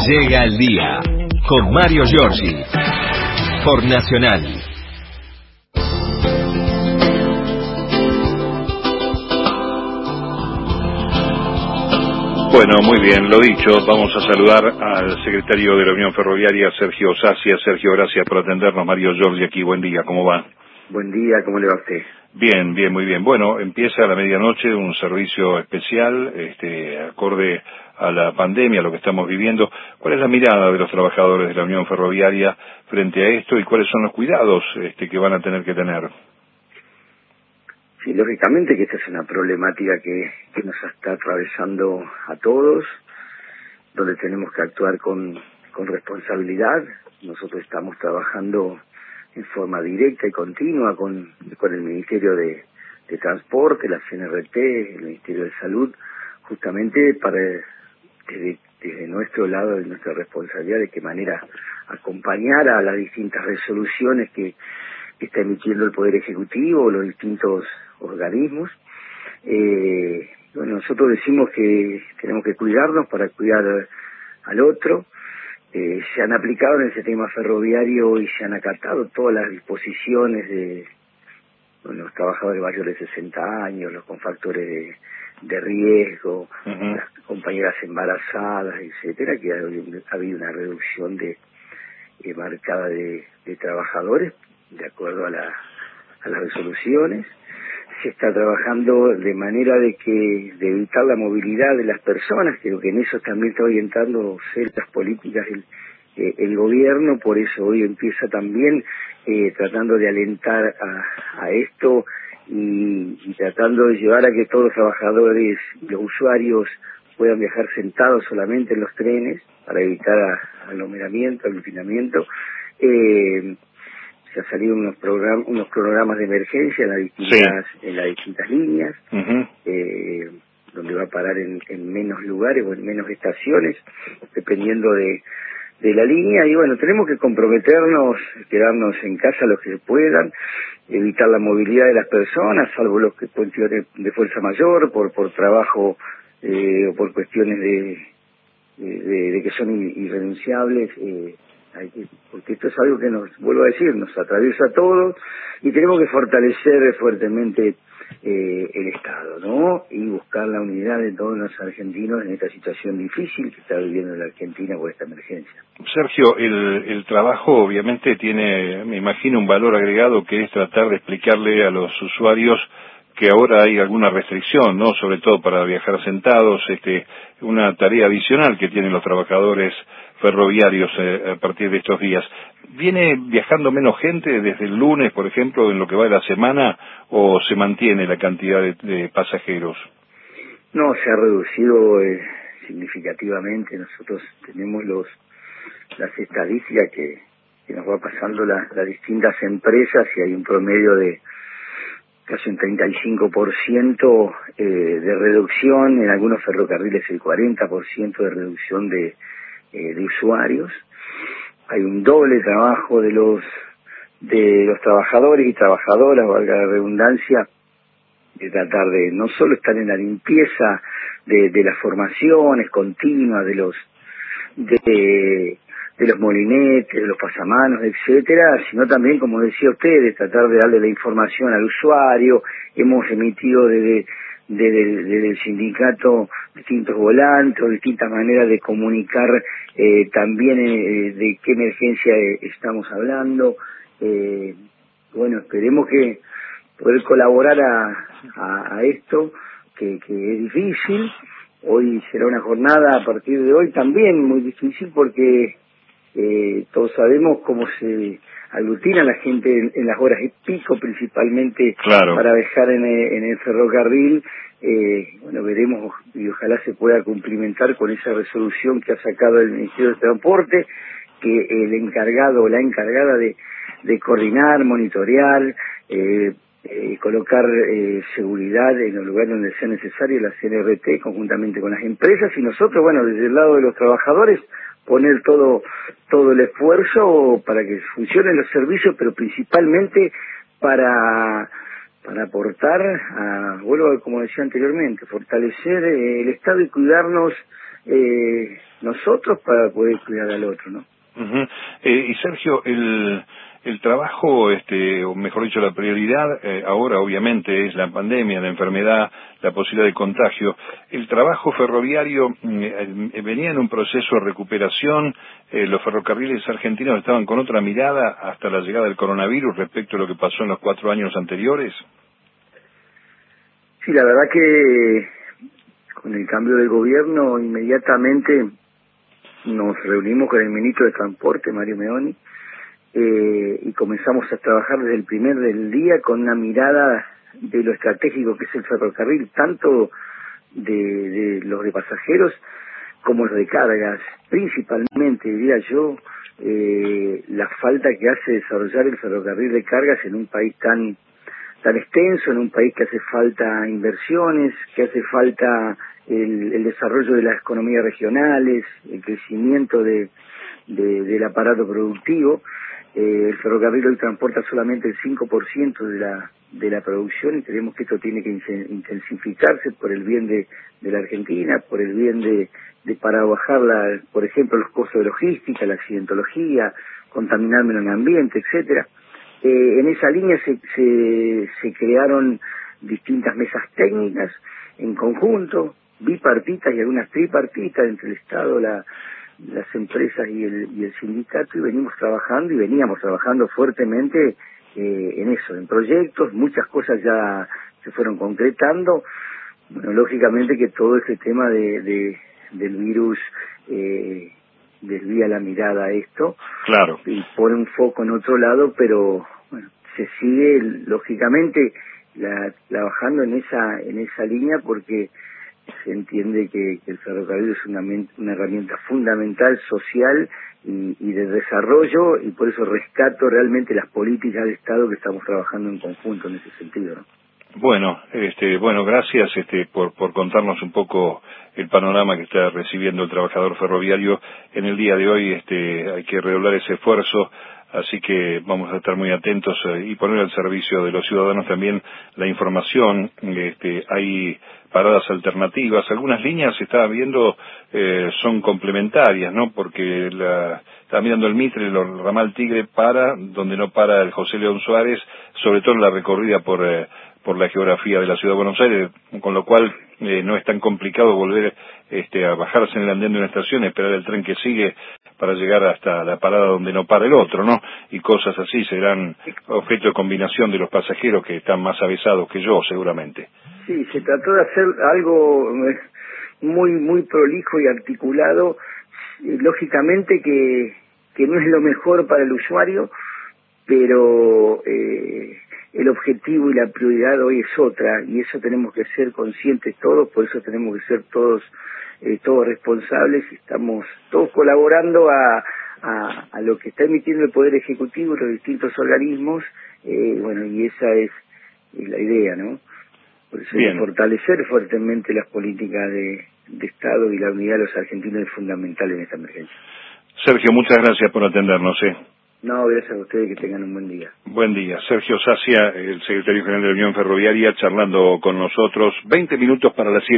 Llega el día con Mario Giorgi por Nacional. Bueno, muy bien, lo dicho, vamos a saludar al secretario de la Unión Ferroviaria, Sergio Sacia. Sergio, gracias por atendernos. Mario Giorgi aquí, buen día, ¿cómo va? Buen día, ¿cómo le va a usted? Bien, bien, muy bien. Bueno, empieza a la medianoche un servicio especial, acorde a la pandemia, a lo que estamos viviendo. ¿Cuál es la mirada de los trabajadores de la Unión Ferroviaria frente a esto y cuáles son los cuidados que van a tener que tener? Sí, lógicamente que esta es una problemática que nos está atravesando a todos, donde tenemos que actuar con responsabilidad. Nosotros estamos trabajando en forma directa y continua con el Ministerio de Transporte, la CNRT, el Ministerio de Salud, justamente para desde nuestro lado, de nuestra responsabilidad, de qué manera acompañar a las distintas resoluciones que está emitiendo el Poder Ejecutivo, los distintos organismos. Bueno, nosotros decimos que tenemos que cuidarnos para cuidar al otro. Se han aplicado en el sistema ferroviario y se han acatado todas las disposiciones de los trabajadores mayores de 60 años, los con factores de riesgo, las compañeras embarazadas, etcétera, que ha habido una reducción marcada de trabajadores de acuerdo a las resoluciones. Se está trabajando de manera de evitar la movilidad de las personas, creo que en eso también está orientando ciertas políticas el gobierno, por eso hoy empieza también tratando de alentar a esto y tratando de llevar a que todos los trabajadores, los usuarios puedan viajar sentados solamente en los trenes para evitar aglomeramiento, aglutinamiento. Se han salido unos programas de emergencia en las distintas líneas, donde va a parar en menos lugares o en menos estaciones, dependiendo de la línea. Y bueno, tenemos que comprometernos, quedarnos en casa los que puedan, evitar la movilidad de las personas, salvo los que cuestiones de fuerza mayor, por trabajo o por cuestiones de que son irrenunciables. Porque esto es algo que vuelvo a decir, nos atraviesa a todos y tenemos que fortalecer fuertemente el Estado, ¿no? Y buscar la unidad de todos los argentinos en esta situación difícil que está viviendo la Argentina por esta emergencia. Sergio, el trabajo obviamente tiene, me imagino, un valor agregado que es tratar de explicarle a los usuarios que ahora hay alguna restricción, ¿no? Sobre todo para viajar sentados, una tarea adicional que tienen los trabajadores ferroviarios a partir de estos días. ¿Viene viajando menos gente desde el lunes, por ejemplo, en lo que va de la semana, o se mantiene la cantidad de pasajeros? No, se ha reducido significativamente. Nosotros tenemos las estadísticas que nos va pasando las distintas empresas y hay un promedio de casi un 35% de reducción, en algunos ferrocarriles el 40% de reducción de usuarios. Hay un doble trabajo de los trabajadores y trabajadoras, valga la redundancia, de tratar de no solo estar en la limpieza de las formaciones continuas, de los molinetes, de los pasamanos, etcétera, sino también, como decía usted, de tratar de darle la información al usuario. Hemos emitido desde el sindicato distintos volantes, distintas maneras de comunicar también de qué emergencia estamos hablando. Bueno, esperemos que poder colaborar a esto, que es difícil. Hoy será una jornada a partir de hoy también muy difícil porque todos sabemos cómo se aglutina la gente en las horas de pico, principalmente claro, para viajar en el ferrocarril. Bueno, veremos y ojalá se pueda cumplimentar con esa resolución que ha sacado el Ministerio de Transporte, que el encargado o la encargada de coordinar, monitorear, colocar seguridad en los lugares donde sea necesario, la CNRT, conjuntamente con las empresas, y nosotros, bueno, desde el lado de los trabajadores, poner todo el esfuerzo para que funcionen los servicios, pero principalmente para aportar, vuelvo a, como decía anteriormente, fortalecer el Estado y cuidarnos nosotros para poder cuidar al otro, ¿no? Uh-huh. Y Sergio, el trabajo, o mejor dicho, la prioridad ahora obviamente es la pandemia, la enfermedad, la posibilidad de contagio. El trabajo ferroviario venía en un proceso de recuperación, los ferrocarriles argentinos estaban con otra mirada hasta la llegada del coronavirus respecto a lo que pasó en los 4 años anteriores. Sí, la verdad que con el cambio de gobierno inmediatamente nos reunimos con el ministro de Transporte, Mario Meoni, y comenzamos a trabajar desde el primer del día con una mirada de lo estratégico que es el ferrocarril, tanto de los de pasajeros como los de cargas, principalmente, diría yo, la falta que hace desarrollar el ferrocarril de cargas en un país tan extenso, en un país que hace falta inversiones, que hace falta el desarrollo de las economías regionales, el crecimiento del aparato productivo. El ferrocarril hoy transporta solamente el 5% de la producción y creemos que esto tiene que intensificarse por el bien de la Argentina, por el bien para bajar, por ejemplo, los costos de logística, la accidentología, contaminar menos el ambiente, etcétera. En esa línea se crearon distintas mesas técnicas en conjunto, bipartitas y algunas tripartitas entre el Estado, las empresas y el sindicato, y veníamos trabajando fuertemente en eso, en proyectos. Muchas cosas ya se fueron concretando. Bueno, lógicamente que todo este tema del virus desvía la mirada a esto, claro, y pone un foco en otro lado, pero bueno, se sigue lógicamente trabajando en esa línea, porque se entiende que el ferrocarril es una herramienta fundamental, social y de desarrollo, y por eso rescato realmente las políticas de Estado que estamos trabajando en conjunto en ese sentido, ¿no? Bueno, gracias por contarnos un poco el panorama que está recibiendo el trabajador ferroviario en el día de hoy. Hay que redoblar ese esfuerzo, así que vamos a estar muy atentos y poner al servicio de los ciudadanos también la información. Hay paradas alternativas, algunas líneas se estaba viendo son complementarias, ¿no? Porque estaba mirando el Mitre, el ramal Tigre para donde no para el José León Suárez, sobre todo en la recorrida por la geografía de la ciudad de Buenos Aires, con lo cual no es tan complicado volver a bajarse en el andén de una estación, esperar el tren que sigue para llegar hasta la parada donde no para el otro, ¿no? Y cosas así serán objeto de combinación de los pasajeros que están más avesados que yo, seguramente. Sí, se trató de hacer algo muy prolijo y articulado, lógicamente que no es lo mejor para el usuario, pero el objetivo y la prioridad hoy es otra, y eso tenemos que ser conscientes todos, por eso tenemos que ser todos responsables, y estamos todos colaborando a lo que está emitiendo el Poder Ejecutivo y los distintos organismos, bueno, y esa es la idea, ¿no? Por eso hay que fortalecer fuertemente las políticas de Estado, y la unidad de los argentinos es fundamental en esta emergencia. Sergio, muchas gracias por atendernos. No, gracias a ustedes, que tengan un buen día. Buen día. Sergio Sacia, el secretario general de la Unión Ferroviaria, charlando con nosotros. 20 minutos para las 7.